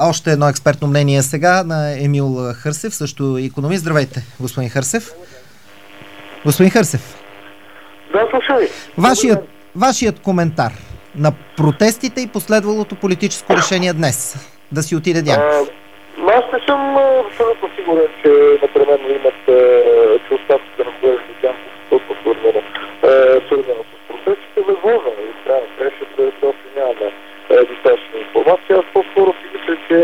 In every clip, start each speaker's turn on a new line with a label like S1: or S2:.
S1: още едно експертно мнение сега на Емил Хърсев, също икономист. Здравейте, господин Хърсев. Господин Хърсев.
S2: Да, слушай.
S1: Вашият коментар на протестите и последвалото политическо решение днес да си отиде Дянков.
S2: Аз не съм абсолютно сигурен, че непременно имат че оставката на колежа Дянков толкова свързана с протестите. Възможно е, трябва да още нямаме достатъчна информация. Аз по-скоро си мисля, че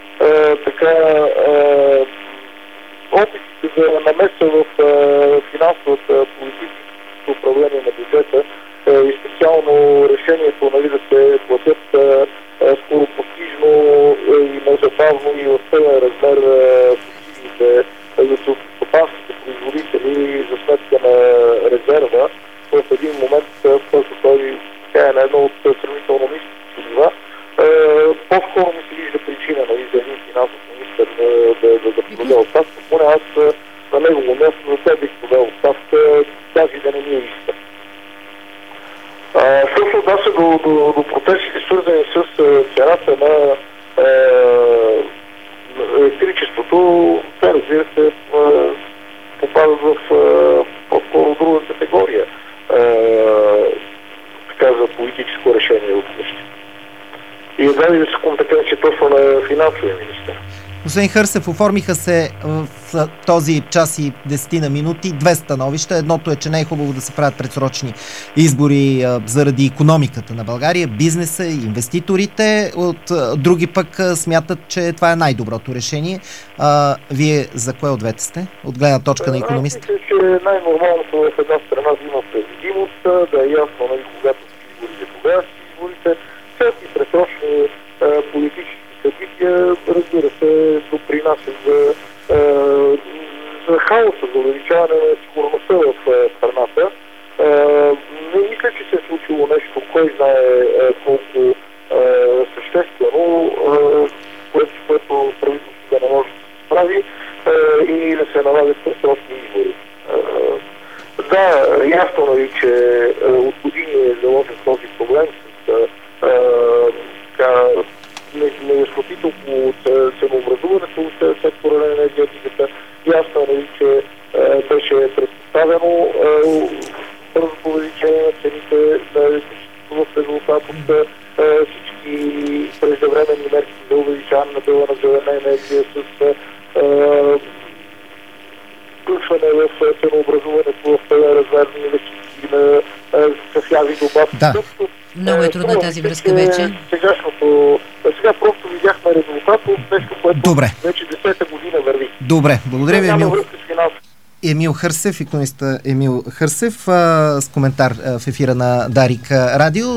S2: опитите за намеса в финансовата политика, управление на бюджета и специално решението да се платят скоро постижно и незабавно и в пълен размер субсидиите за селскостопанските производители за сметка на резерва в един момент, в който той е на едно от сравнително ниските нива. По-скоро ми се вижда причина за един финансов министър да подаде оставка. Поне аз на негово място за това бих подал оставка, даже да не ми е иска. Що се отнася до протестите, свързани с цената на електричеството, те, разбира се, попадат в по-скоро друга категория за политическо решение от неща. И едва ли да се компетенция точно на финансовия министър.
S1: Господин Хърсев, оформиха се в този час и 10 на минути две становища. Едното е, че не е хубаво да се правят предсрочни избори заради икономиката на България, бизнеса и инвеститорите. От други пък смятат, че това е най-доброто решение. Вие за кое от двете сте? От гледна точка на икономиста?
S2: Мисля, че най-нормалното в една страна да има предвидимост, да е ясно, когато са изборите, кога са изборите, всеки предсрочни политически събития, разбира се, допринасят за хаоса, за увеличаване на сигурността в страната. Не мисля, че се е случило нещо, кой знае колко съществено, което правителството да не може да се справи и да се налагат предсрочни избори. Да, ясно е, че от години е заложен този проблем с неяснотите около ценообразуването в сектора на енергетиката. Ясно е, че беше предоставено бързото увеличение на цените на електричеството в резултат от всички преждевременни мерки за увеличаване на дела на зелена енергия с включване в ценообразуването в размерни инвестиции на кафяви добавки.
S1: Да.
S3: Много е трудна тази връзка вече.
S2: Сега просто видяхме резултат от нещо, което вече 10-та година върви.
S1: Добре, благодаря ви, Емил Хърсев, икономиста Емил Хърсев, с коментар в ефира на Дарик Радио.